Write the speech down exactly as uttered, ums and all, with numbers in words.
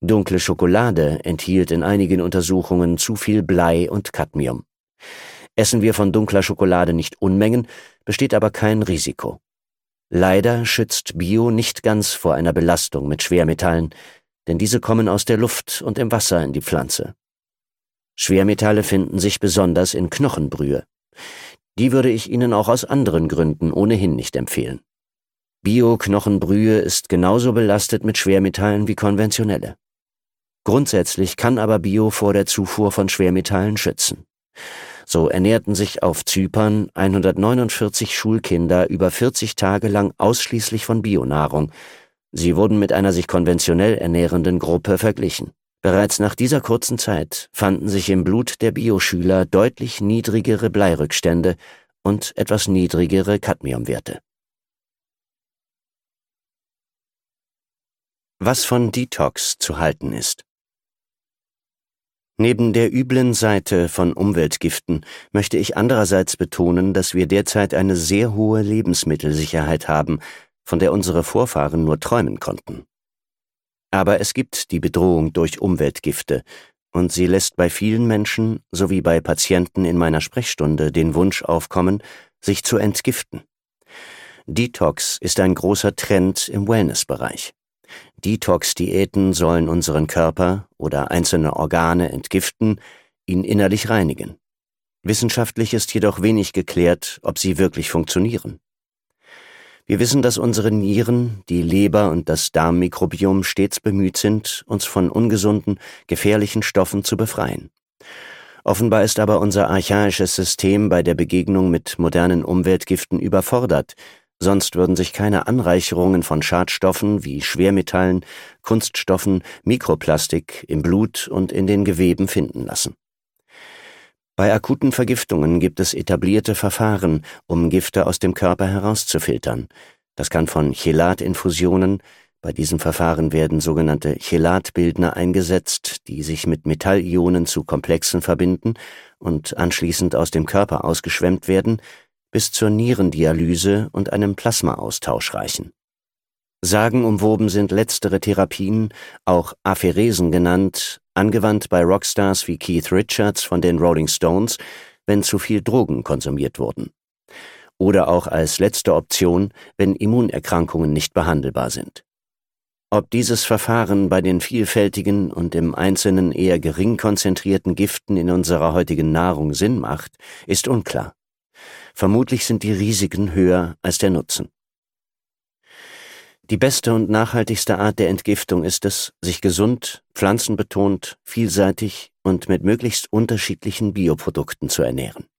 Dunkle Schokolade enthielt in einigen Untersuchungen zu viel Blei und Cadmium. Essen wir von dunkler Schokolade nicht Unmengen, besteht aber kein Risiko. Leider schützt Bio nicht ganz vor einer Belastung mit Schwermetallen, denn diese kommen aus der Luft und im Wasser in die Pflanze. Schwermetalle finden sich besonders in Knochenbrühe. Die würde ich Ihnen auch aus anderen Gründen ohnehin nicht empfehlen. Bio-Knochenbrühe ist genauso belastet mit Schwermetallen wie konventionelle. Grundsätzlich kann aber Bio vor der Zufuhr von Schwermetallen schützen. So ernährten sich auf Zypern hundertneunundvierzig Schulkinder über vierzig Tage lang ausschließlich von Bionahrung. Sie wurden mit einer sich konventionell ernährenden Gruppe verglichen. Bereits nach dieser kurzen Zeit fanden sich im Blut der Bioschüler deutlich niedrigere Bleirückstände und etwas niedrigere Cadmiumwerte. Was von Detox zu halten ist. Neben der üblen Seite von Umweltgiften möchte ich andererseits betonen, dass wir derzeit eine sehr hohe Lebensmittelsicherheit haben, von der unsere Vorfahren nur träumen konnten. Aber es gibt die Bedrohung durch Umweltgifte, und sie lässt bei vielen Menschen sowie bei Patienten in meiner Sprechstunde den Wunsch aufkommen, sich zu entgiften. Detox ist ein großer Trend im Wellnessbereich. Detox-Diäten sollen unseren Körper oder einzelne Organe entgiften, ihn innerlich reinigen. Wissenschaftlich ist jedoch wenig geklärt, ob sie wirklich funktionieren. Wir wissen, dass unsere Nieren, die Leber und das Darmmikrobiom stets bemüht sind, uns von ungesunden, gefährlichen Stoffen zu befreien. Offenbar ist aber unser archaisches System bei der Begegnung mit modernen Umweltgiften überfordert, sonst würden sich keine Anreicherungen von Schadstoffen wie Schwermetallen, Kunststoffen, Mikroplastik im Blut und in den Geweben finden lassen. Bei akuten Vergiftungen gibt es etablierte Verfahren, um Gifte aus dem Körper herauszufiltern. Das kann von Chelatinfusionen, bei diesem Verfahren werden sogenannte Chelatbildner eingesetzt, die sich mit Metallionen zu Komplexen verbinden und anschließend aus dem Körper ausgeschwemmt werden, bis zur Nierendialyse und einem Plasmaaustausch reichen. Sagenumwoben sind letztere Therapien, auch Apheresen genannt, angewandt bei Rockstars wie Keith Richards von den Rolling Stones, wenn zu viel Drogen konsumiert wurden. Oder auch als letzte Option, wenn Immunerkrankungen nicht behandelbar sind. Ob dieses Verfahren bei den vielfältigen und im Einzelnen eher gering konzentrierten Giften in unserer heutigen Nahrung Sinn macht, ist unklar. Vermutlich sind die Risiken höher als der Nutzen. Die beste und nachhaltigste Art der Entgiftung ist es, sich gesund, pflanzenbetont, vielseitig und mit möglichst unterschiedlichen Bioprodukten zu ernähren.